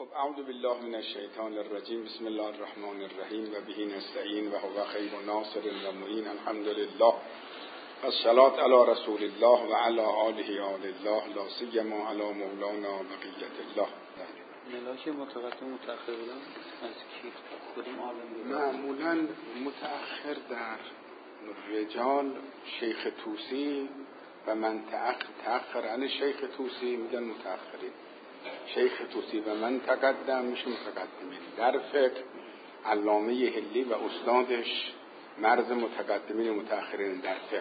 خب اعوذ بالله من الشیطان الرجیم. بسم الله الرحمن الرحیم و به نستعین و هو خیر ناصر و معین. الحمد لله والصلاة علی رسول الله و علی آله آل الله لا سیما علی مولانا بقیة الله. ملاک متقدم متأخر بودن از کی؟ کدوم عالم؟ معمولا متأخر در رجال شیخ طوسی و من تأخر عن شیخ طوسی میگن متأخرین. شیخ طوسی و من تقدم میشه متقدمین. در فقه علامه حلی و استادش مرز متقدمین و متأخرین در فقه.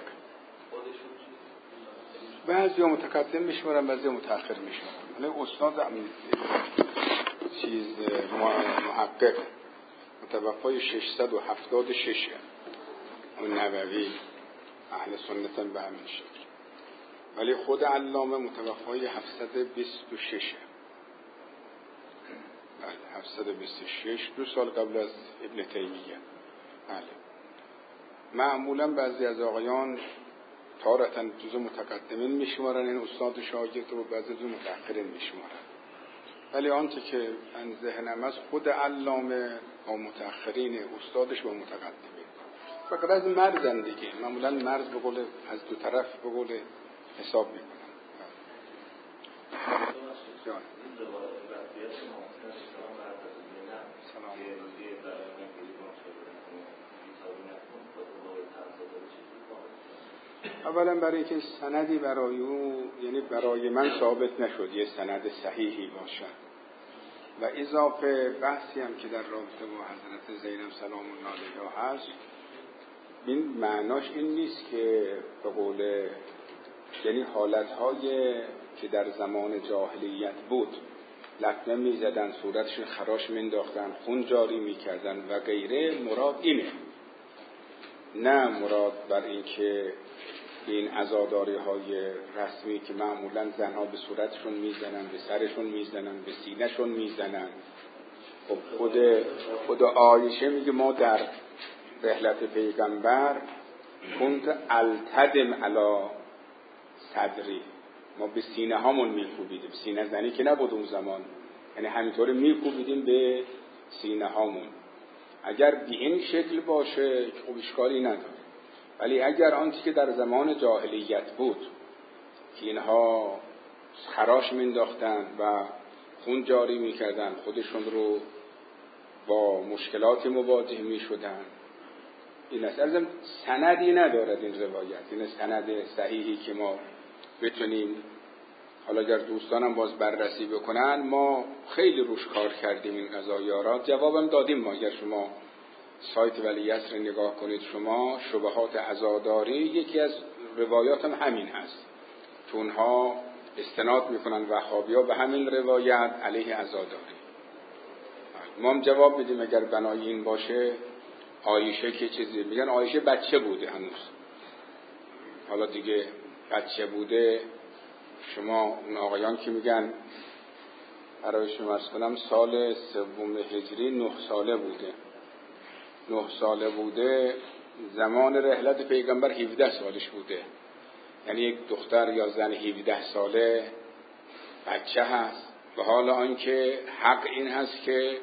بعضی متقدم میشمارن بعضی متأخر میشمارن. ولی استاد محقق متوفای 676 اون نووی اهل سنت به همین شکل. ولی خود علامه متوفای 726 بله 726 2 سال قبل از ابن تیمیه. بله معمولا بعضی از آقایان تارتاً جزو متقدمین میشمارن این استاد شاگرد رو، بعضی جزو متأخرین میشمارن. ولی آنچه که من ذهنم از خود علامه با متأخرین استادش با متقدمین فقط از مرزن دیگه. معمولا مرز به قول از دو طرف به قول حساب میکنن. جان اولا برای اینکه سندی برای او یعنی برای من ثابت نشد یه سند صحیحی باشد و اضافه بحثی هم که در رابطه با حضرت زینب سلام الله علیها هست، این معناش این نیست که به قول یعنی حالتهای که در زمان جاهلیت بود لطمه میزدن، صورتشون خراش مینداختن، خون جاری میکردن و غیره، مراد اینه. نه مراد بر این که این عزاداری های رسمی که معمولا زنها به صورتشون میزنن، به سرشون میزنن، به سینهشون میزنن. خب خود عایشه میگه ما در رحلت پیغمبر كنت التدم علی صدری، ما به سینه هامون میکوبیدیم. سینه زنی که نبود اون زمان، یعنی همینطوری میکوبیدیم به سینه هامون. اگر به این شکل باشه خب اشکالی نداره. ولی اگر آنچه که در زمان جاهلیت بود که اینها خراش مینداختن و خون جاری میکردن، خودشون رو با مشکلات مواجه میشدن، این اصلا سندی ندارد این روایت. این سند صحیحی که ما بتونیم، حالا اگر دوستانم باز بررسی بکنن، ما خیلی روش کار کردیم این قضایارات، جوابم دادیم ما. اگر شما سایت ولی یسر نگاه کنید، شما شبهات عزاداری یکی از روایات هم همین هست که اونها استناد میکنن وهابی‌ها به همین روایت علیه عزاداری. ما هم جواب میدیم اگر بنای این باشه. عایشه که چیزی میگن، عایشه بچه بوده هنوز، حالا دیگه بچه بوده. شما اون آقایان که میگن برای شما عرض کنم سال 3 هجری 9 ساله بوده، 9 ساله بوده، زمان رحلت پیغمبر 17 سالش بوده. یعنی یک دختر یا زن 17 ساله بچه هست. و حالا آنکه حق این هست که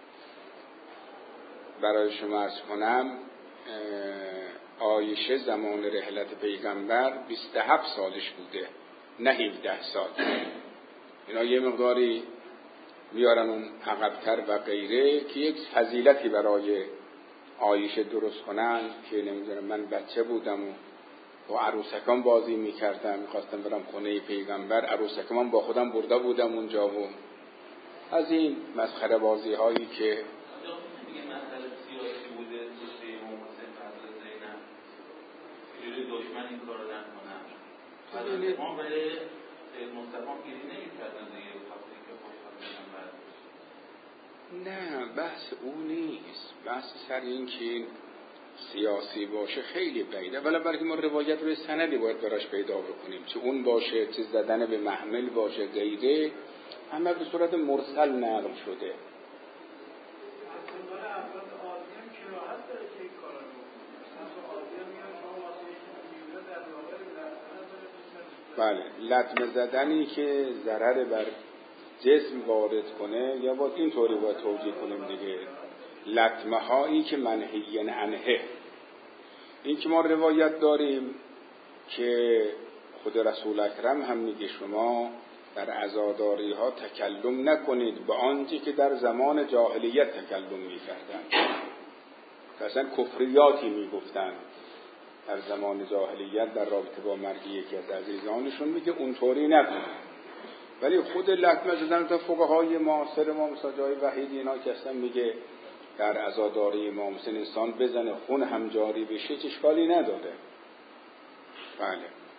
برای شما عرض کنم عایشه زمان رحلت پیغمبر 27 سالش بوده، نه 17 سال. اینا یه مقداری میارن اون عقب‌تر و غیره که یک فضیلتی برای عایشه درست کنن که نمیدونم من بچه بودم و با عروسکان بازی میکردم، میخواستم برم خونه پیغمبر، عروسکان با خودم برده بودم اونجا و از این مسخره بازی هایی که دشمن این کارو نکنن. حضرت امام ولی سید مصطفی گیری نمی‌کردن دیگه، وقتی که خوشحال نه بحث اون نیست. بحث سر این که سیاسی باشه خیلی بعیده. ولی برای ما روایت روی سندی باید براش پیدا بکنیم، چه اون باشه چه زدن به محمل باشه غیره، همه به صورت مرسل نقل شده. بله لطمه زدنی که ضرر بر جسم وارد کنه یا باید اینطوری باید توجیه کنیم دیگه، لطمه هایی که منهی عنه. این که ما روایت داریم که خود رسول اکرم هم میگه شما در عزاداری ها تکلم نکنید به آنچه که در زمان جاهلیت تکلم میکردن، اصلا کفریاتی میگفتن در زمان جاهلیت در رابطه با مرگ یکی از عزیزانشون، میگه اونطوری نکنید. ولی خود لطمه زدن تا فقهای معاصر ما مثلا جای وحیدی اینا که اصلا میگه در عزاداری ما مثلا انسان بزنه خون هم جاری بشه چه اشکالی نداره. بله.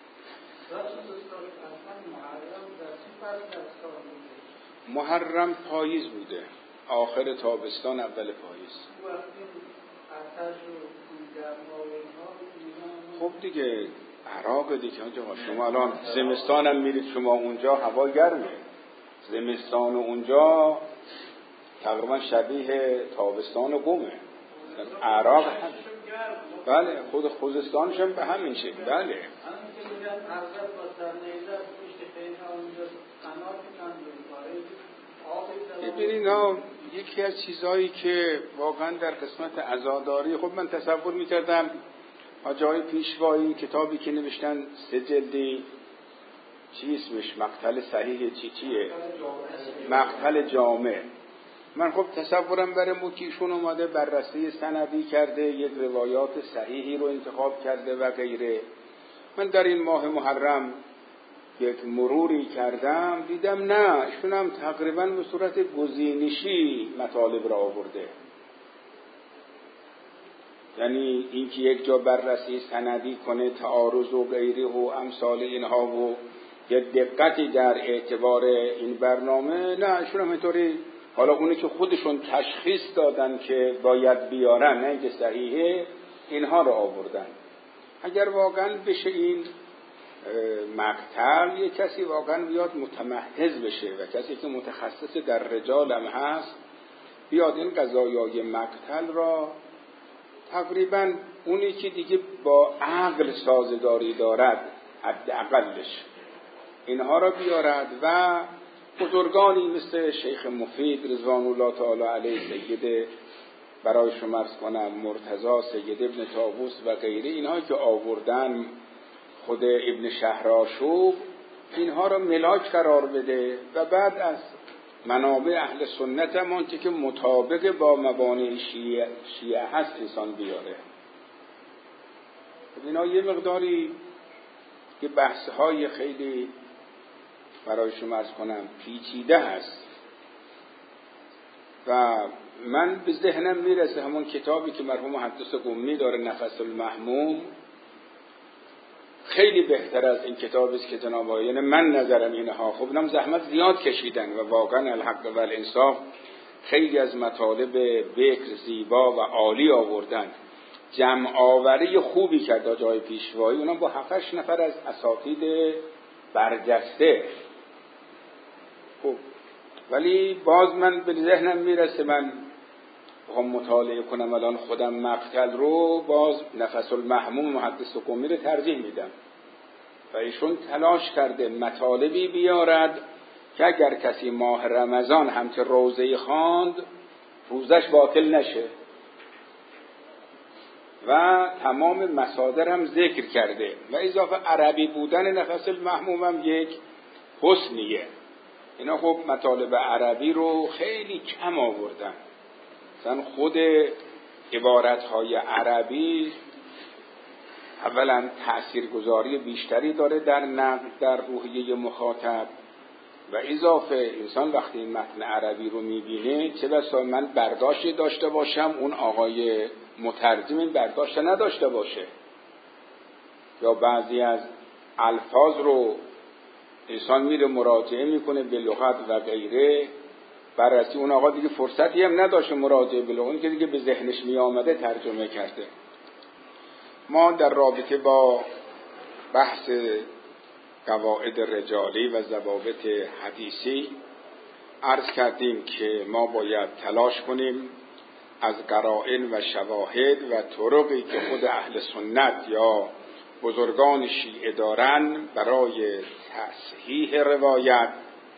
محرم پاییز بوده، آخر تابستان اول پاییز. خب دیگه عراق دیگه شما الان زمستان هم میرید شما اونجا هوا گرمه، زمستان اونجا تقریبا شبیه تابستان و قمه. عراق هم بله، خود خوزستانش هم به همین شکل. بله ببینید یکی از چیزهایی که واقعا در قسمت عزاداری، خب من تصور میکردم حاجی های پیشوایی کتابی که نوشتن 3 جلدی، چی اسمش، مقتل صحیح چیه؟ مقتل جامع. من خب تصورم برم بود که ایشون اومده بررسی سندی کرده، یک روایات صحیحی رو انتخاب کرده و غیره. من در این ماه محرم یک مروری کردم، دیدم نه، ایشون هم تقریبا به صورت گزینشی مطالب را آورده. یعنی اینکه یک جا بررسی سندی کنه، تعارض و غیره و امثال اینها و یه دقتی در اعتبار این برنامه، نه ایشون هم اینطوری، حالا اونی که خودشون تشخیص دادن که باید بیارن، نه اینکه صحیحه، اینها رو آوردن. اگر واقعا بشه این مقتل یه کسی واقعا بیاد متمحض بشه و کسی که متخصص در رجال هم هست بیاد این قضایای مقتل را تقریبا اونی که دیگه با عقل سازگاری دارد حداقلش اینها را بیارد و بزرگانی مثل شیخ مفید رضوان الله تعالی علیه، سید برای شما عرض کنم مرتضی، سید ابن طاووس و غیره، اینها که آوردن، خود ابن شهرآشوب، اینها را ملاک قرار بده و بعد از منابع اهل سنت هم آنچه که مطابق با مبانی شیعه هست انسان بیاره. اینا یه مقداری که بحث‌های خیلی برای شما عرض کنم پیچیده هست و من به ذهنم میرسه همون کتابی که مرحوم محدث قمی داره، نفس المحموم، خیلی بهتر از این کتابی است که جناب آقای، یعنی من نظرم اینها، خب اینم زحمت زیاد کشیدن و واقعا الحق و الانصاف خیلی از مطالب بکر زیبا و عالی آوردن، جمع آوری خوبی کرد جای پیشوایی، اونم با 7-8 نفر از اساتید برجسته. خب ولی باز من به ذهنم میرسه، من بخوام مطالعه کنم الان خودم مقتل رو، باز نفس المحموم محدث قمی رو ترجیح میدم و ایشون تلاش کرده مطالبی بیارد که اگر کسی ماه رمضان هم که روزه خواند روزش باطل نشه و تمام مصادر هم ذکر کرده و اضافه عربی بودن نفس المحموم هم یک حسنیه. اینا خب مطالب عربی رو خیلی کم آوردن، مثلا خود عبارتهای عربی اولا تاثیرگذاری بیشتری داره در نقد در روحیه مخاطب و اضافه انسان وقتی این متن عربی رو میبینه، چه بسا من برداشت داشته باشم اون آقای مترجم این برداشت نداشته باشه، یا بعضی از الفاظ رو انسان میره مراجعه میکنه به لغت و غیره، بررسی، اون آقا دیگه فرصتی هم نداشته مراجعه به لغت، که دیگه به ذهنش میامده ترجمه کرده. ما در رابطه با بحث قواعد رجالی و ضوابط حدیثی عرض کردیم که ما باید تلاش کنیم از قرائن و شواهد و طرقی که خود اهل سنت یا بزرگان شیعه دارن برای تصحیح روایت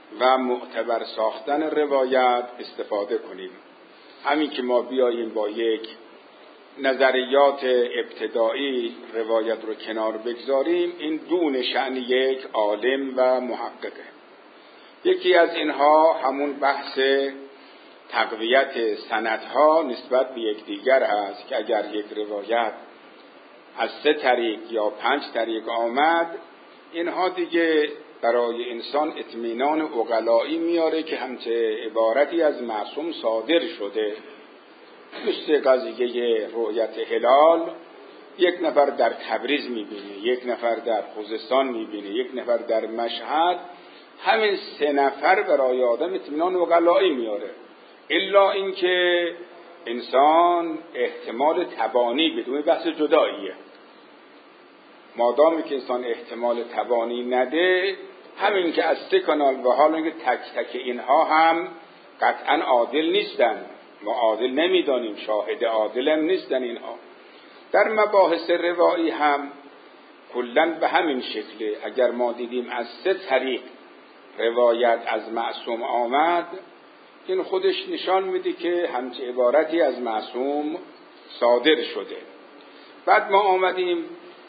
و معتبر ساختن روایت استفاده کنیم. همین که ما بیاییم با یک نظریات ابتدایی روایت رو کنار بگذاریم، این دون شأن یک عالم و محققه. یکی از اینها همون بحث تقویت سندها نسبت به یکدیگر هست که اگر یک روایت از 3 طریق یا 5 طریق آمد، اینها دیگه برای انسان اطمینان عقلایی میاره که همچه عبارتی از معصوم صادر شده. مثل قضیه رؤیت هلال، یک نفر در تبریز میبینه، یک نفر در خوزستان میبینه، یک نفر در مشهد، همین 3 نفر برای آدم اطمینان عقلایی میاره. الا اینکه انسان احتمال تبانی بدون بحث جداییه. مادامی که انسان احتمال تبانی نده، همین که از 3 کانال و حالا اینکه تک تک اینها هم قطعا عادل نیستن، ما عادل نمیدانیم، شاهد عادل هم نیستن اینها. در مباحث روایی هم کلاً به همین شکله. اگر ما دیدیم از 3 طریق روایت از معصوم آمد، این خودش نشان میده که همچه عبارتی از معصوم صادر شده. بعد ما آمدیم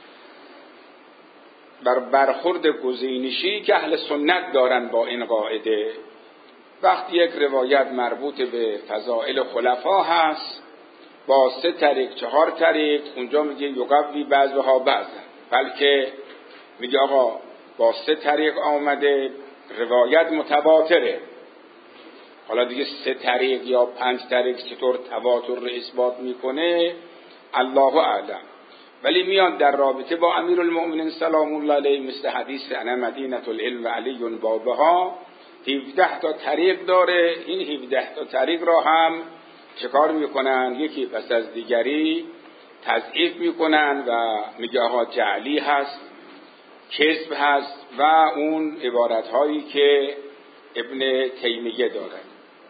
بر برخورد گزینشی که اهل سنت دارن با این قاعده. وقتی یک روایت مربوط به فضائل خلفا هست با 3 طریق 4 طریق، اونجا میگه یقوی بعضها بعضا، بلکه میگه آقا با 3 طریق آمده، روایت متواتره. حالا دیگه 3 طریق یا 5 طریق چطور تواتر رو اثبات میکنه الله اعلم. ولی میاد در رابطه با امیرالمؤمنین سلام الله علیه، مثل حدیث انا مدینة العلم و علی بابها، 17 تا طریق داره. این 17 تا طریق را هم چکار میکنن؟ یکی پس از دیگری تضعیف میکنن و میگه آقا جعلی هست، کذب هست و اون عبارت هایی که ابن تیمیه دارن.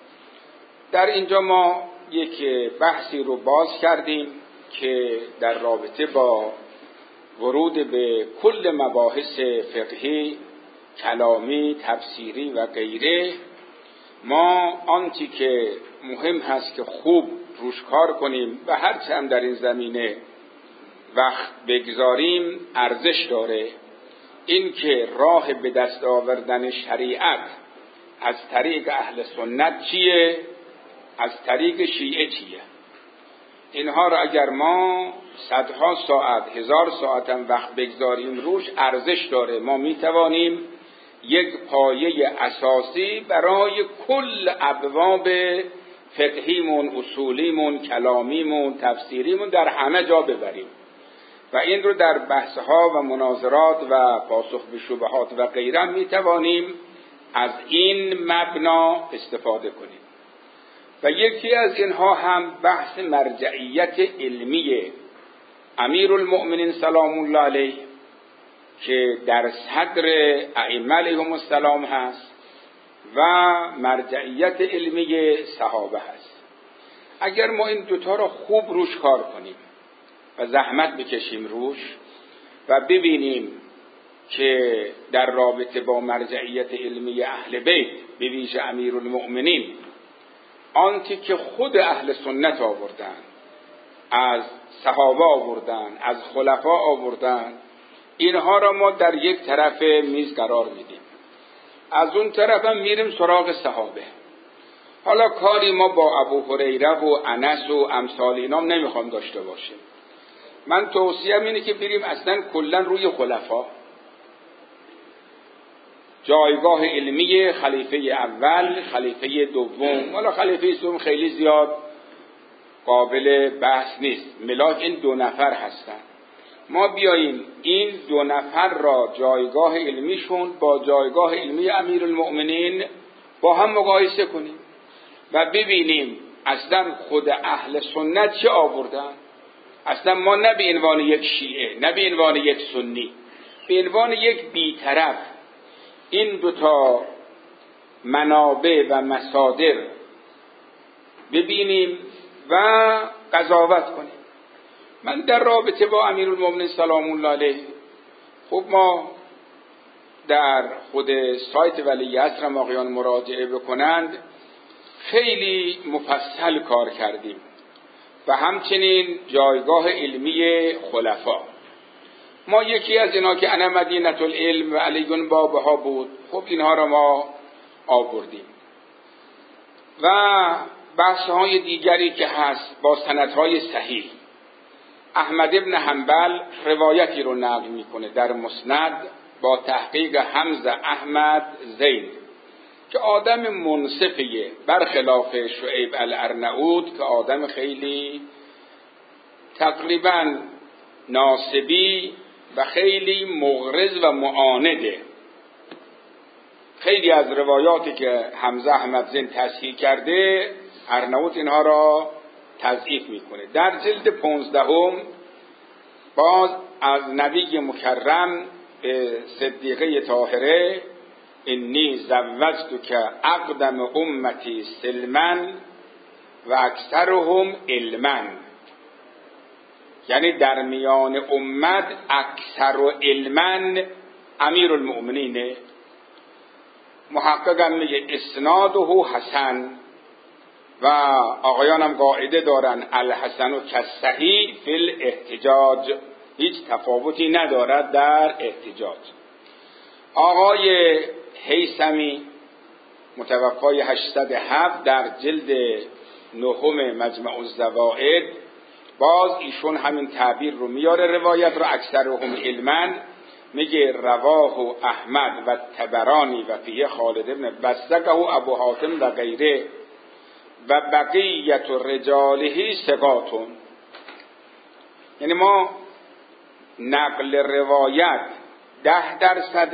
در اینجا ما یک بحثی رو باز کردیم که در رابطه با ورود به کل مباحث فقهی، کلامی، تفسیری و غیره، ما آنچه که مهم هست که خوب روش کار کنیم و هرچه هم در این زمینه وقت بگذاریم ارزش داره. این که راه به دست آوردن شریعت از طریق اهل سنت چیه، از طریق شیعه چیه، اینها را اگر ما 100 ساعت 1000 ساعت هم وقت بگذاریم روش ارزش داره. ما میتوانیم یک پایه اساسی برای کل ابواب فقهیمون، اصولیمون، کلامیمون، تفسیریمون در همه جا ببریم و این رو در بحث‌ها و مناظرات و پاسخ به شبهات و غیره میتوانیم از این مبنا استفاده کنیم. و یکی از اینها هم بحث مرجعیت علمی امیرالمؤمنین سلام الله علیه که در صدر ائمه علیهم السلام هست و مرجعیت علمی صحابه هست. اگر ما این دوتا رو خوب روش کار کنیم و زحمت بکشیم روش و ببینیم که در رابطه با مرجعیت علمی اهل بیت به ویژه امیرالمؤمنین آنچه که خود اهل سنت آوردن، از صحابه آوردن، از خلفا آوردن، اینها را ما در یک طرف میز قرار میدیم، از اون طرف هم میریم سراغ صحابه. حالا کاری ما با ابو هریره و انس و امثال اینام نمیخوام داشته باشیم. من توصیهم اینه که بریم اصلا کلا روی خلفا، جایگاه علمی خلیفه اول، خلیفه دوم. حالا خلیفه دوم خیلی زیاد قابل بحث نیست، ملاک این 2 نفر هستن. ما بیاییم این 2 نفر را جایگاه علمیشون با جایگاه علمی امیرالمؤمنین با هم مقایسه کنیم و ببینیم اصلا خود اهل سنت چه آوردن. اصلا ما نه به عنوان یک شیعه، نه به عنوان یک سنی، به عنوان یک بی‌طرف این 2 تا منابع و مصادر ببینیم و قضاوت کنیم. من در رابطه با امیرالمؤمنین سلام الله علیه، خب ما در خود سایت ولیعصر آقایان مراجعه بکنند خیلی مفصل کار کردیم و همچنین جایگاه علمی خلفا. ما یکی از اینا که انا مدینة العلم و علی بابها بود، خب اینها را ما آوردیم و بحث‌های دیگری که هست با سندهای صحیح. احمد ابن حنبل روایتی رو نقل میکنه در مسند با تحقیق حمزه احمد زید که آدم منصفیه، برخلاف شعیب الارناؤوط که آدم خیلی تقریبا ناصبی و خیلی مغرض و معانده. خیلی از روایاتی که حمزه احمد زید تصحیح کرده ارناؤوط اینها را تضعیف میکنه. در جلد 15 باز از نبی مکرم به صدیقه طاهره انی زوجتک اقدم امتی سلما و اکثرهم علما، یعنی در میان امت اکثر و علما امیر المؤمنینه. محقق هم میگه اسناده حسن و آقایان هم قاعده دارن الحسن و کالصحیح فی الاحتجاج، هیچ تفاوتی ندارد در احتجاج. آقای هیثمی متوفای 807 در جلد 9 مجمع الزوائد باز ایشون همین تعبیر رو میاره، روایت رو اکثرهم علما، میگه رواه احمد و تبرانی و فیه خالد ابن بسکه ابو حاتم و غیره و بقیت رجاله ثقاتون. یعنی ما نقل روایت 10%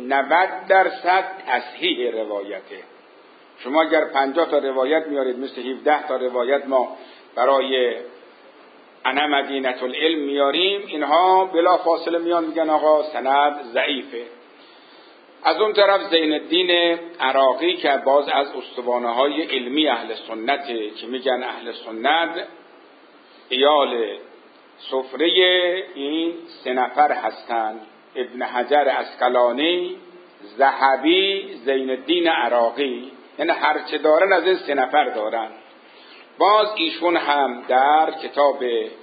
90% تصحیح روایته. شما اگر 50 تا روایت میارید مثل 17 تا روایت ما برای انا مدینة العلم میاریم، اینها بلا فاصله میان میگن آقا سند ضعیفه. از اون طرف زین الدین عراقی که باز از استوانه های علمی اهل سنته که میگن اهل سنت ایال سفره این 3 نفر هستند: ابن حجر اسقلانی، ذهبی، زین الدین عراقی، یعنی هرچه دارن از این 3 نفر دارن. باز ایشون هم در کتاب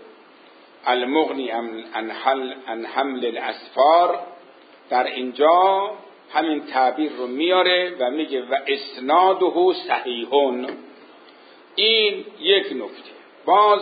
المغنی عن حمل الاسفار در اینجا همین تعبیر رو میاره و میگه و اسناده صحیحون. این یک نکته. باز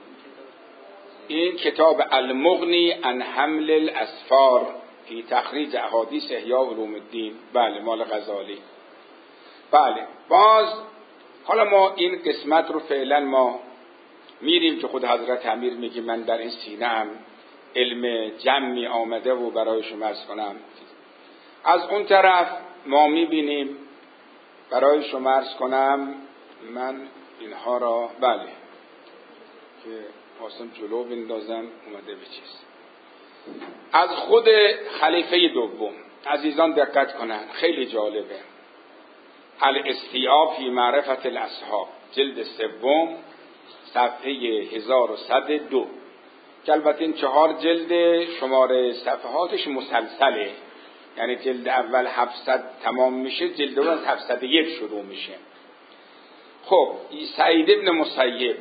این کتاب المغنی عن حمل الاسفار فی تخریج احادیث احیاء علوم الدین، بله مال غزالی. بله باز حالا ما این قسمت رو فعلا ما میریم که خود حضرت امیر میگه من در این سینه هم علم جمعی آمده و برای شما عرض کنم. از اون طرف ما میبینیم برای شما عرض کنم من اینها را بله که واسم جلو بندازم اومده به چیز. از خود خلیفه دوم عزیزان دقت کنن، خیلی جالبه. الاستیعاب فی معرفت الاصحاب جلد 3 صفحه 1102 که البته این 4 جلد شماره صفحاتش مسلسله، یعنی جلد اول 700 تمام میشه، جلد دوم از 701 شروع میشه. خب سعید ابن مسیب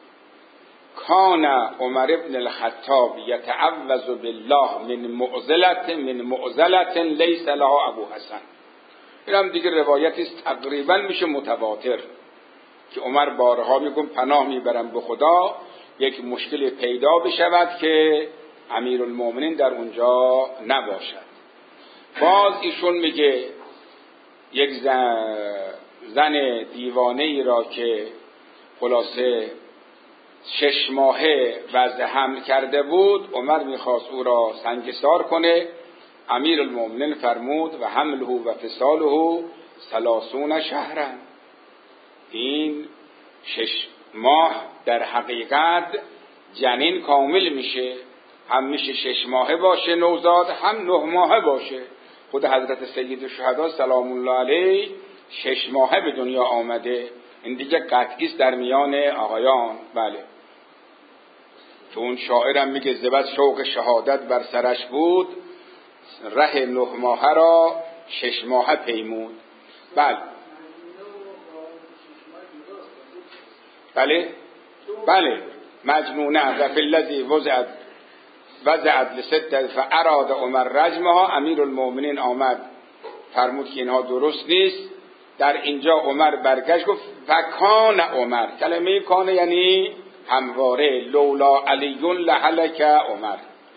کان عمر ابن الخطاب یتعوذ بالله من معضلة لیس لها ابو حسن. این هم دیگه روایتی تقریبا میشه متواتر که عمر بارها میگم پناه میبرم به خدا یک مشکل پیدا بشود که امیرالمومنین در اونجا نباشد. باز ایشون میگه یک زن دیوانه ای را که خلاصه 6 ماهه وضع حمل کرده بود، عمر میخواست او را سنگسار کنه. امیرالمومنین فرمود و حمله و فصاله 30 شهرا. این 6 ماه در حقیقت جنین کامل میشه، هم میشه 6 ماهه باشه نوزاد، هم 9 ماهه باشه. خود حضرت سید الشهدا سلام الله علیه 6 ماهه به دنیا آمده. این دیگه قطعی است در میان آقایان. بله که اون شاعرم میگه زبد شوق شهادت بر سرش بود، ره 9 ماهه را 6 ماهه پیمود. بله مجنونه و فی الذی وضعت لست فاراد عمر رجمها. امیرالمؤمنین آمد فرمود که اینها درست نیست. در اینجا عمر برگشت گفت فکان عمر، کلمه کان یعنی همواره، لولا علی لهلک عمر.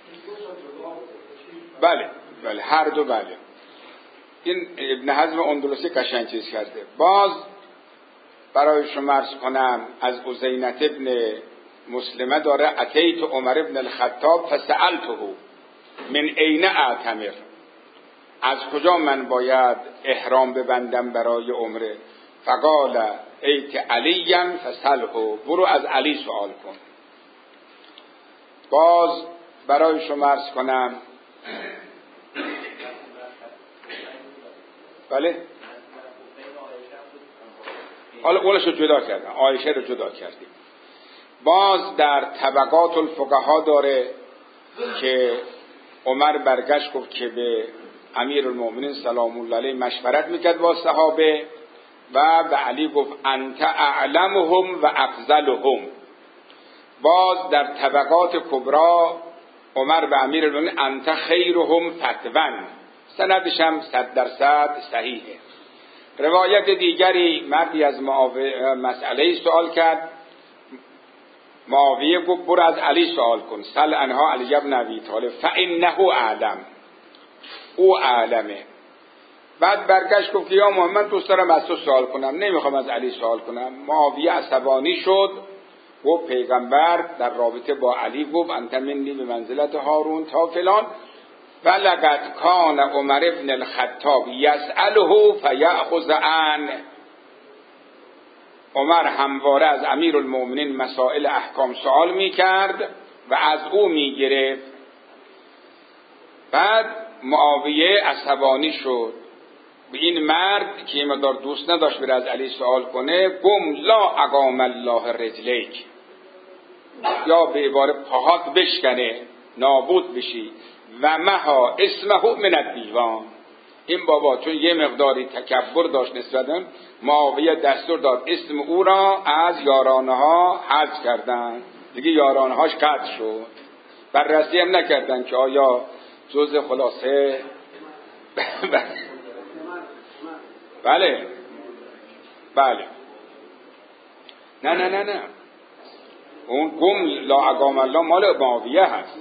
بله هر دو. بله این ابن حزم اندلسی قشنگ چیز کرده. باز برای شما عرض کنم از عزینة ابن مسلمه داره اتیت عمر ابن الخطاب فسألته من این اعتمر، از کجا من باید احرام ببندم برای عمره؟ فقال ایت علی فسأله، برو از علی سوال کن. باز برای شما عرض کنم بله حالا اولش رو جدا کردم، عایشه رو جدا کردیم. باز در طبقات الفقها داره که عمر برگشت گفت که به امیرالمؤمنین سلام الله علیه مشورت میکرد با صحابه و به علی گفت انت اعلمهم و افضلهم. باز در طبقات کبرا عمر به امیرالمؤمنین انت خیرهم فتوا، سندش هم 100% صحیحه. روایت دیگری مردی از مسئله سوال کرد، معاویه گفت برو از علی سوال کن، سل عنها علی بن ابی طالب فانه اعلم، او اعلمه. بعد برگشت گفت که یا محمد دوست دارم از تو سوال کنم، نمیخوام از علی سوال کنم. معاویه عصبانی شد و پیغمبر در رابطه با علی گفت انت منی به منزلت هارون تا فلان. ولقد کان عمر ابن الخطاب یسأله فیأخذ عنه، عمر همواره از امیرالمؤمنین مسائل احکام سوال میکرد و از او میگرفت. بعد معاویه عصبانی شد به این مرد که مقدار دوست نداشت بره از علی سوال کنه، قم لا اقام الله رجلیک، یا به عباره پاهات بشکنه نابود بشی، و مها اسمه من الدیوان. این بابا چون یه مقداری تکبر داشت نسبتاً، معاویه دستور داد اسم او را از یارانه ها حذف کردن، دیگه یارانه هاش قطع شد. بررسی هم نکردن که آیا جز خلاصه بله نه اون قم لا اقام الله مال معاویه هست.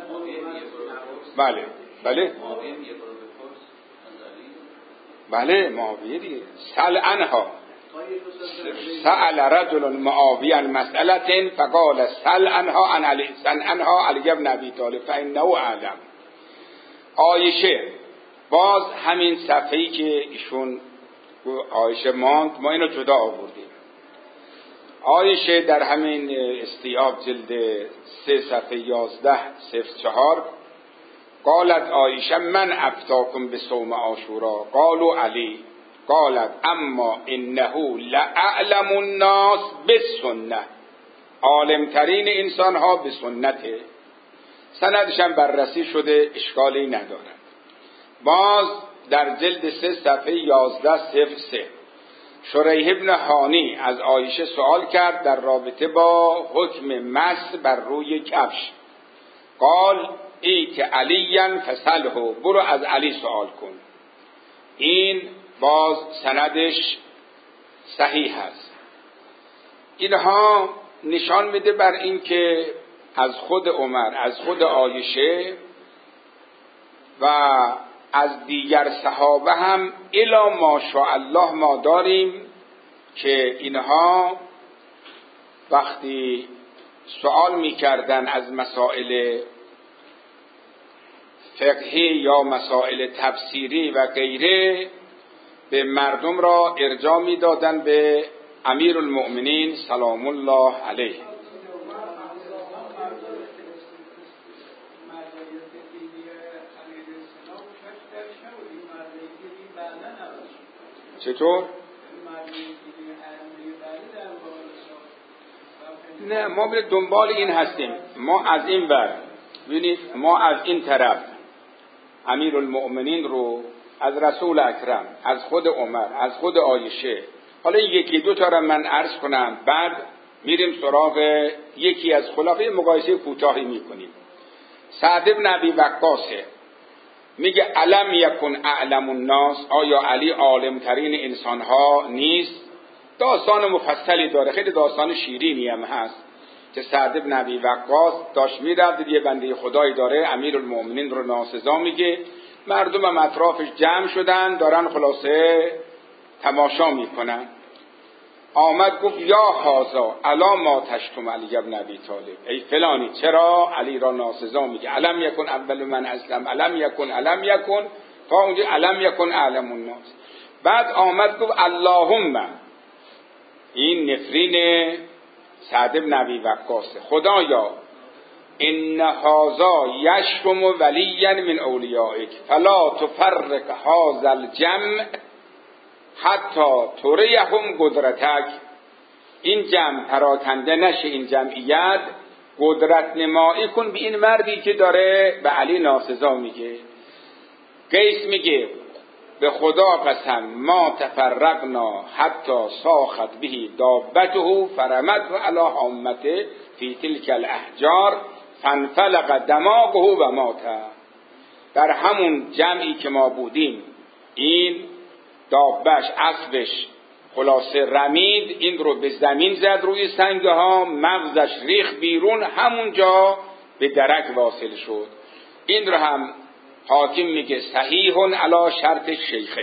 بله معاویه دیگه. سل عنها، سأل رجل معاویه عن مسئلة فقال سل عنها علی بن ابی طالب فانه اعلم. عایشه باز همین صفحه‌ای که ایشون عایشه ماند، ما اینو جدا آوردیم. عایشه در همین استیاب جلد 3 صفحه 1104 قالت عایشه من افتاکم به صوم عاشورا قالوا علی قالت اما انه لأعلم الناس بالسنه، عالمترین انسان ها به سنته. سندش هم بررسی شده، اشکالی ندارد. باز در جلد 3 صفحه 1103 شریح ابن هانی از عایشه سوال کرد در رابطه با حکم مس بر روی کفش. قال ایت علیًا فسأله، برو از علی سوال کن. این باز سندش صحیح هست. اینها نشان میده بر این که از خود عمر، از خود عایشه و از دیگر صحابه هم الا ماشاءالله ما داریم که اینها وقتی سوال میکردن از مسائل فقهی یا مسائل تفسیری و غیره، به مردم را ارجاع میدادن به امیرالمؤمنین سلام الله علیه. چطور؟ نه ما به دنبال این هستیم. ما از این ور ببینید، ما از این طرف امیرالمؤمنین رو از رسول اکرم، از خود عمر، از خود عایشه. حالا یکی دو تا را من عرض کنم، بعد میریم سراغ یکی از خلفای، مقایسه کوتاهی میکنیم. سعد بن ابی وقاص میگه الم یکن اعلم الناس، آیا علی عالم ترین انسان ها نیست؟ داستان مفصلی داره، خیلی داستان شیرینی هم هست که سعد بن ابی وقاص داشت میرفت، یه بنده خدایی داره امیرالمؤمنین رو ناسزا میگه، مردم هم اطرافش جمع شدن دارن خلاصه تماشا میکنن. آمد گفت یا هازا الا ما تشتم علی ابن ابی طالب، ای فلانی چرا علی را ناسزا میگه؟ الم یکن اول من اسلم، الم یکن تا اونجا الم یکن اعلم الناس. بعد آمد گفت اللهم، این نفرین سعد بن ابی وقاص، خدایا ان هذا یشتم ولیا من اولیائک فلا تفرق هذا الجمع حتی تریهم قدرتک، این جمع پراکنده نشه، این جمعیت قدرت نمایی کن به این مردی که داره به علی ناسزا میگه. قیس میگه به خدا قسم ما تفرقنا حتی ساخت بهی دابته فرمته علی حامته فی تلک الاحجار فانفلق دماغه و مات. در همون جمعی که ما بودیم این دابش اسبش خلاصه رمید، این رو به زمین زد روی سنگه ها، مغزش ریخ بیرون، همونجا به درک واصل شد. این رو هم حاکم میگه صحیح علی شرط شیخین.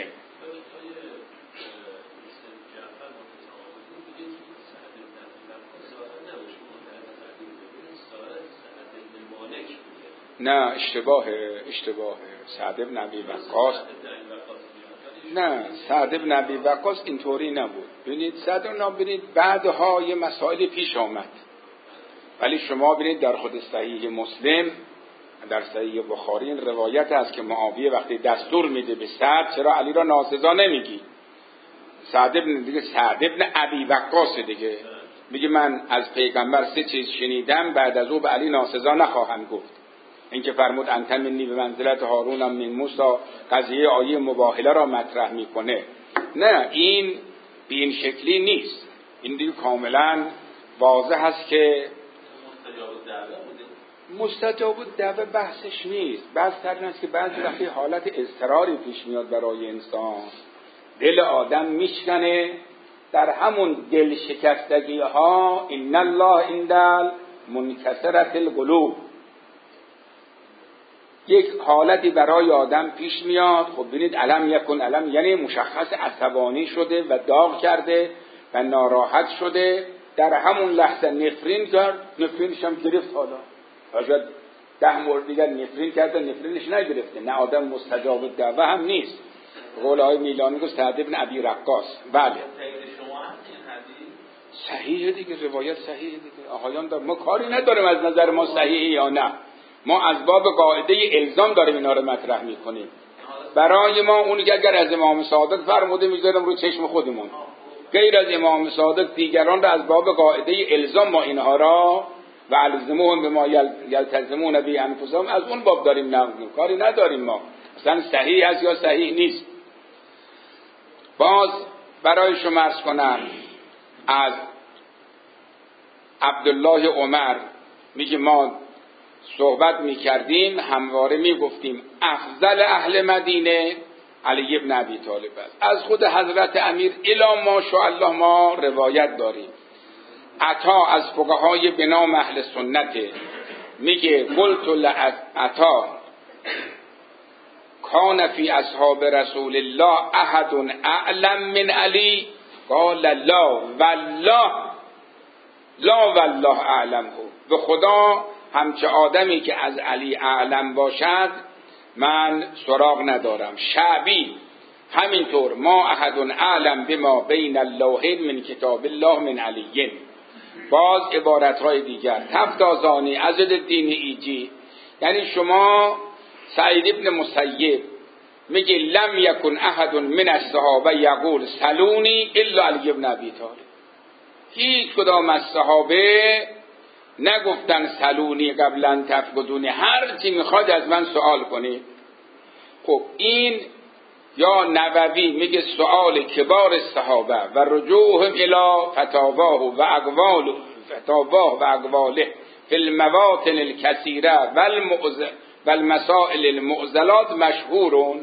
نه اشتباهه سعد بن ابی وقاص، نه سعد بن ابی وقاص اینطوری نبود. ببینید سعد ببینید بعدها یه مسائل پیش آمد، ولی شما ببینید در خود صحیح مسلم، در صحیح بخاری این روایت هست که معاویه وقتی دستور میده به سعد چرا علی را ناسزا نمیگی، سعد بن ابی وقاص دیگه میگه من از پیغمبر 3 چیز شنیدم، بعد از او به علی ناسزا نخواهم گفت. اینکه فرمود انت منی به منزلت هارون من موسی، قضیه آیه مباهله را مطرح میکنه. نه این به این شکلی نیست، این دیگه کاملا واضح هست که مستجاب الدعوه بحثش نیست. بحث تر است که بعضی وقتی حالت اضطراری پیش میاد برای انسان، دل آدم میشکنه، در همون دل شکستگی ها ان الله عند منکسرت القلوب یک حالتی برای آدم پیش میاد. خب ببینید علم یکن، علم یعنی مشخص عصبانی شده و داغ کرده و ناراحت شده، در همون لحظه نفرین کرد، نفرینش هم گرفت. حالا شاید 10 مورد دیگر نفرین کرده، نفرینش نگرفته. نه آدم مستجاب الدعوه هم نیست. قول آقای میلانی گفت سعد بن ابی وقاص. بله صحیحه دیگه، روایت صحیحه دیگه. آقایان ما کاری نداریم از نظر ما صحیحه یا نه، ما از باب قاعده الزام داریم اینا رو مطرح میکنیم. برای ما اون که اگر از امام صادق فرموده میذارم رو چشم خودمون، غیر از امام صادق دیگران را از باب قاعده الزام ما اینها را و الزمون به ما یلتزمون به انفسهم از اون باب داریم نقل، کاری نداریم ما اصلا صحیح است یا صحیح نیست. باز برای شما عرض کنم از عبدالله عمر میگه ما صحبت میکردیم همواره میگفتیم افضل اهل مدینه علی ابن ابی طالب است. از خود حضرت امیر الی ماشاءالله ما روایت داریم. عطا از فقهای به نام اهل سنت میگه قلت لعطا کان فی اصحاب رسول الله احد اعلم من علی قال لا والله اعلمه، به خدا همچه آدمی که از علی اعلم باشد من سراغ ندارم. شعبی همینطور ما احد اعلم بما بین اللوحین من کتاب الله من علیین. باز عبارتهای دیگر تفتازانی عزالدین ایجی، یعنی شما سعید ابن مسیب میگه لم یکن احد من الصحابه یقول سلونی الا علی ابن ابی طالب. هیچ کدام از صحابه نگفتن سلونی قبلا تفقدونی، هر چی میخواد از من سوال کنید. خب این یا نووی میگه سؤال کبار صحابه و رجوعهم الی فتاواه و اقواله فی المواطن الکثیره و المسائل المعضلات مشهورون.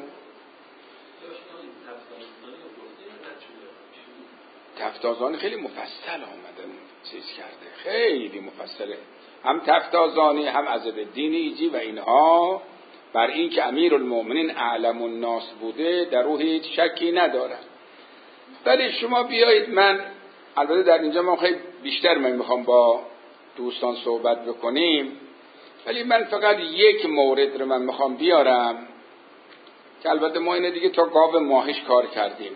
تفتازانی خیلی مفصل آمدن چیز کرده، خیلی مفصله، هم تفتازانی هم عزب‌الدین ایجی و اینها، بر این که امیرالمومنین اعلم الناس بوده در او هیچ شکی ندارن. ولی شما بیایید، من البته در اینجا ما خیلی بیشتر میخوام با دوستان صحبت بکنیم، ولی من فقط یک مورد رو من میخوام بیارم که البته ما اینه دیگه تا گاو ماهیش کار کردیم.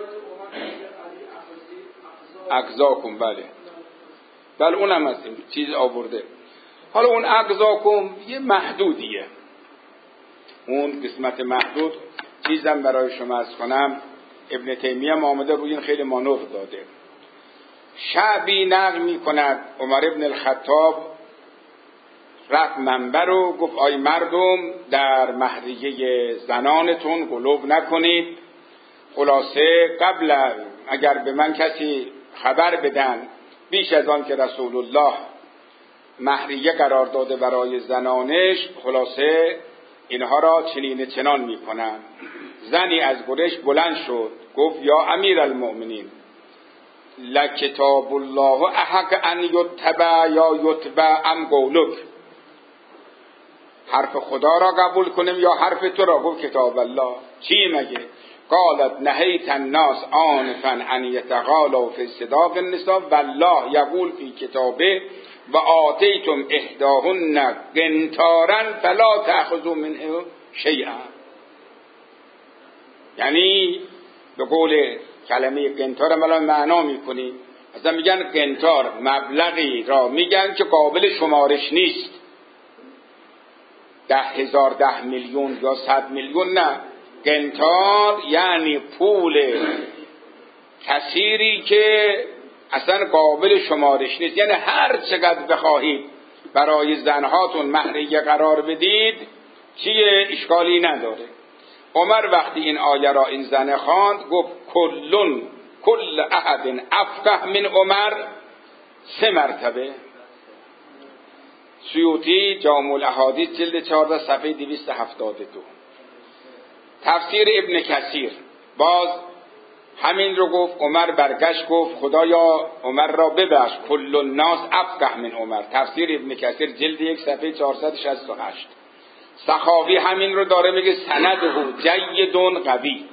اقضاکم، بله اونم از این چیز آورده. حالا اون اقضاکم یه محدودیه، اون قسمت محدود چیزم برای شما از کنم. ابن تیمیه آمده روی این خیلی مانور داده. شعبی نقل می کند عمر ابن الخطاب رفت منبر و گفت آی مردم در مهریه زنانتون غلو نکنید. خلاصه قبل اگر به من کسی خبر بدن بیش از آن که رسول الله مهریه قرار داده برای زنانش، خلاصه اینها را چنین چنان می کنم. زنی از قریش بلند شد گفت یا امیر المؤمنین لکتاب الله احق ان یتبع یا یتبع ام قولک، حرف خدا را قبول کنیم یا حرف تو را؟ گفت کتاب الله. چی مگه؟ قالت نهیت الناس آنفا ان یتغالوا فی صداق النساء والله یقول فی کتابه و آتیتم احداهن قنطارا فلا تأخذوا منه شیئا. یعنی به قول کلمه قنطار الان معنا میکنیم، مثلا میگن قنطار مبلغی را میگن که قابل شمارش نیست، 10,000 10 میلیون یا 100 میلیون، نه، قنطار یعنی پول کثیری که اصلا قابل شمارش نیست. یعنی هر چقدر بخواهید برای زنهاتون مهریه قرار بدید چیه، اشکالی نداره. عمر وقتی این آیه را این زن خواند گفت کل احد افقه من عمر 3 مرتبه. سیوطی جامع الاحادیث جلد 14 صفحه 272. تفسیر ابن کثیر باز همین رو گفت. عمر برگشت گفت خدایا عمر را ببخش، کل الناس افقه من عمر. تفسیر ابن کثیر جلد 1 صفحه 468. سخاوی همین رو داره میگه سنده جیدون قوی.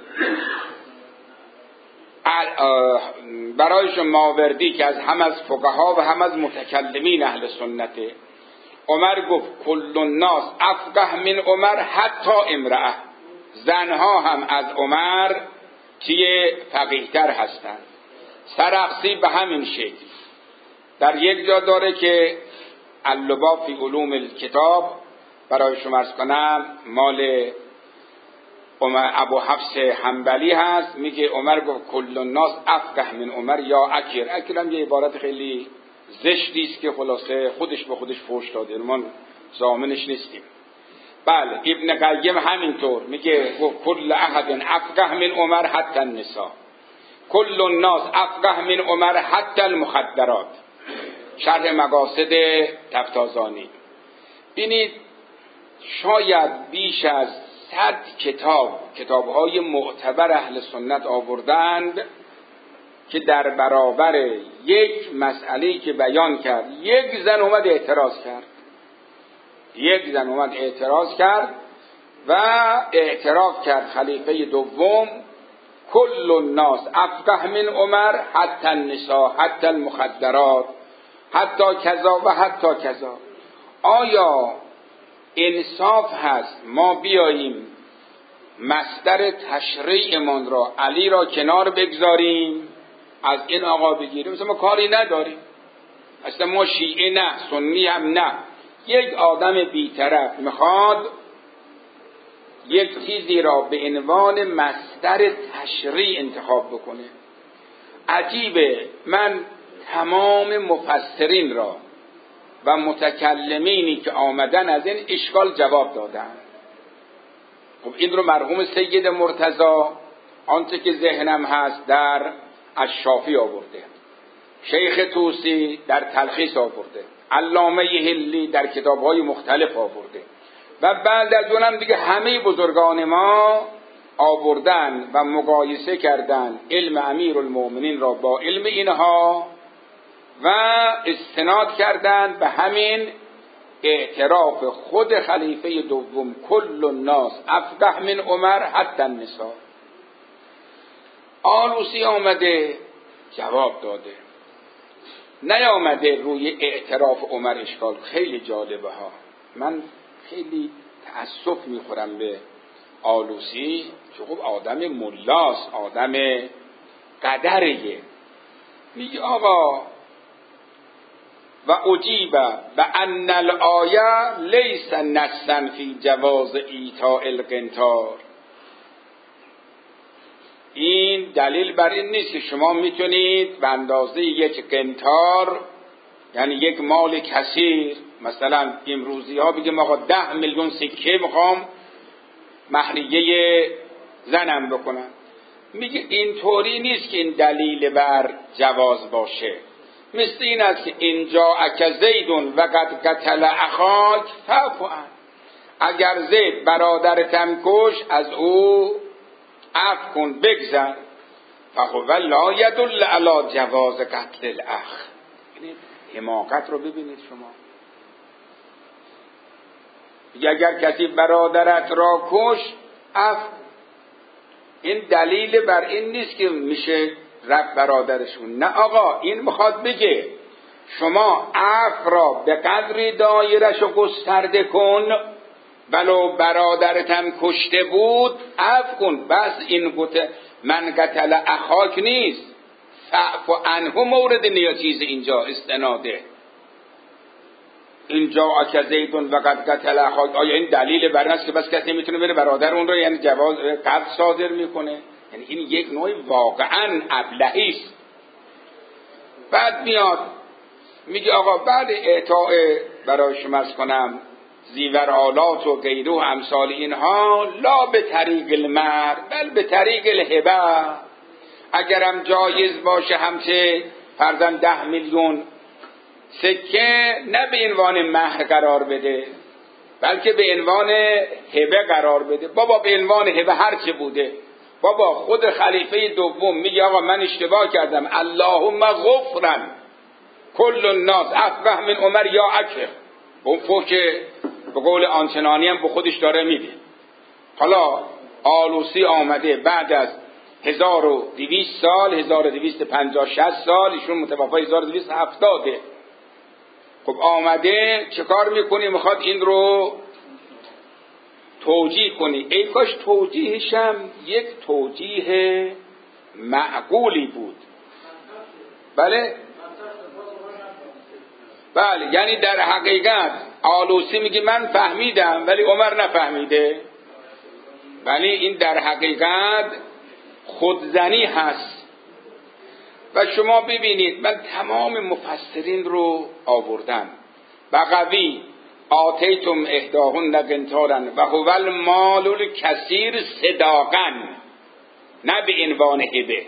برایشون ماوردی که هم از فقها و هم از متکلمین اهل سنته، عمر گفت کل الناس افقه من عمر حتی امرأه، زنها هم از عمر چیه فقیه‌تر هستند. سرخسی به همین شکل در یک جا داره که اللباب فی علوم الکتاب، برای شما عرض کنم مال ابو حفص حنبلی هست، میگه عمر گفت کل الناس افقه من عمر یا اکر هم یه عبارت خیلی زشتی است که خلاصه خودش به خودش فحش داده، ما ضامنش نیستیم. بله ابن قیم همینطور میگه کل احد افقه من عمر حتی النساء، کل الناس افقه من عمر حتی المخدرات. شرح مقاصد تفتازانی. ببینید شاید بیش از 100 کتاب‌های معتبر اهل سنت آوردند که در برابر یک مسئله‌ای که بیان کرد یک زن اومد اعتراض کرد و اعتراف کرد خلیفه دوم کل الناس افقه من عمر حتی النساء حتی المخدرات حتی کذا و حتی کذا. آیا انصاف هست ما بیاییم مصدر تشریعمان را علی را کنار بگذاریم از این آقا بگیریم؟ مثلا ما کاری نداریم، اصلا ما شیعه نه، سنی هم نه. یک آدم بی‌طرف میخواد یک چیزی را به عنوان مصدر تشریع انتخاب بکنه. عجیبه، من تمام مفسرین را و متکلمینی که آمدن از این اشکال جواب دادن. خب این رو مرحوم سید مرتضی آنچه که ذهنم هست در الشافی آورده، شیخ طوسی در تلخیص آورده، علامه هلی در کتاب‌های مختلف آورده و بعد از اونم دیگه همه بزرگان ما آوردن و مقایسه کردن علم امیرالمومنین را با علم اینها و استناد کردن به همین اعتراف خود خلیفه دوم کل الناس افقه من عمر حتی النساء. آلوسی آمده جواب داده، نیامده روی اعتراف عمر اشکال. خیلی جالبه ها. من خیلی تأسف میخورم به آلوسی که خب آدم ملاست، آدم قدریه. میگه آقا و اجیب و ان الآیه لیس نصا فی جواز ایتاء القنطار. این دلیل بر این نیست که شما میتونید به اندازه یک قنطار، یعنی یک مال کثیر، مثلا امروزی ها بگیم آقا 10 میلیون سکه میخوام مهریه زنم بکنم. میگه اینطوری نیست که این دلیل بر جواز باشه. مثل این است که اینجا اک زیدون و قد قتل اخاک فاعف عنه. اگر زید برادرتم کش، از او عفو کن، بگذر. فهو لا یدل علی جواز قتل الاخ. یعنی حماقت رو ببینید شما. اگر کسی برادرت را کش، عفو. این دلیل بر این نیست که میشه رفت برادرشون. نه آقا، این میخواد بگه شما عفو را به قدری دایرش رو گسترده کن، ولو برادرتم کشته بود عفو کن. بس این گوته من قتل اخاک نیست، فاعف عنه مورد نیاز اینجا استناده. اینجا اک زیدون و قد قتل اخاک، آیا این دلیل بر این است که بس کسی میتونه بره برادر اون رو یعنی جواز قتل صادر میکنه؟ یعنی این یک نوع واقعا ابلهی است. بعد میاد میگه آقا بعد اعطاء برای شما از کنم زیور آلات و غیره و امثال اینها، لا به طریق المهر بل به طریق الهبه. اگرم جایز باشه همچه فرضاً 10 میلیون سکه نه به عنوان مهر قرار بده، بلکه به عنوان هبه قرار بده. بابا به عنوان هبه هر چه بوده، بابا خود خلیفه دوم میگه آقا من اشتباه کردم، اللهم غفرا کل الناس افقه من عمر یا اکر. اون فوش به قول آنچنانی هم به خودش داره میده. حالا آلوسی آمده بعد از 1200 سال، 1250 60 سال، ایشون متوفی 1270. خب آمده چه کار میکنی؟ میخواد این رو توجیه کنی. ای کاش توجیهشم یک توجیه معقولی بود. بله بله، یعنی در حقیقت آلوسی میگه من فهمیدم ولی عمر نفهمیده. ولی این در حقیقت خودزنی هست. و شما ببینید من تمام مفسرین رو آوردم. بغوی آتیتم احداهن قنطارا و هو المال الکثیر صداقا، نه به عنوان هبه.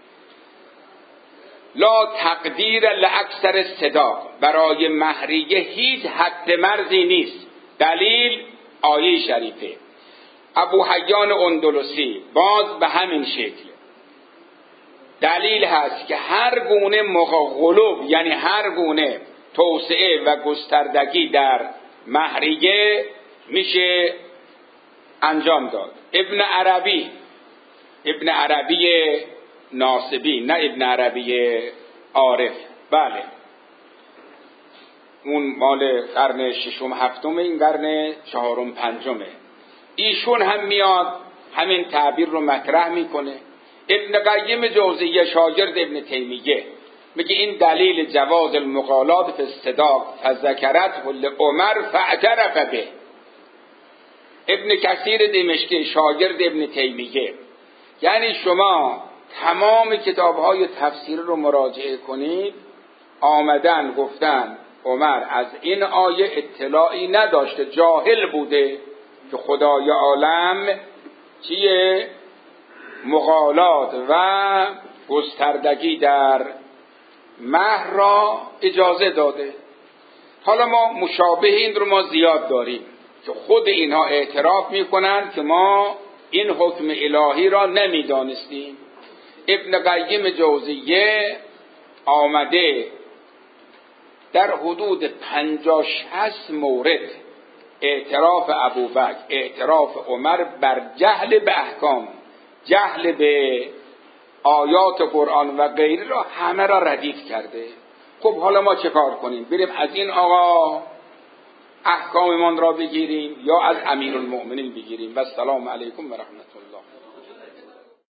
لا تقدیر لاکثر صداق، برای مهریه هیچ حد مرزی نیست. دلیل آیه شریفه. ابو حیان اندلسی باز به همین شکل دلیل هست که هر گونه غلو، یعنی هر گونه توسعه و گستردگی در مهریه میشه انجام داد. ابن عربی ناصبی، نه ابن عربی عارف. بله اون مال قرن ششم هفتم، این قرن چهارم پنجمه. ایشون هم میاد همین تعبیر رو مطرح میکنه. ابن قیم جوزیه شاگرد ابن تیمیه میگه این دلیل جواز المغالات فی الصداق فذکرته لعمر فاعترف به. ابن کثیر دمشقی شاگرد ابن تیمیه. یعنی شما تمام کتاب‌های تفسیر رو مراجعه کنید، آمدن گفتن عمر از این آیه اطلاعی نداشته، جاهل بوده که خدای عالم چیه؟ مغالات و گستردگی در مهر را اجازه داده. حالا ما مشابه این رو ما زیاد داریم که خود اینها اعتراف میکنن که ما این حکم الهی را نمیدانستیم. ابن قیم جوزیه آمده در حدود 50-60 مورد اعتراف ابوبکر، اعتراف عمر بر جهل به احکام، جهل به آیات قرآن و غیره را همه را ردیف کرده. خب حالا ما چه کار کنیم؟ بریم از این آقا احکاممان را بگیریم یا از امیرالمؤمنین بگیریم؟ و السلام علیکم و رحمت الله.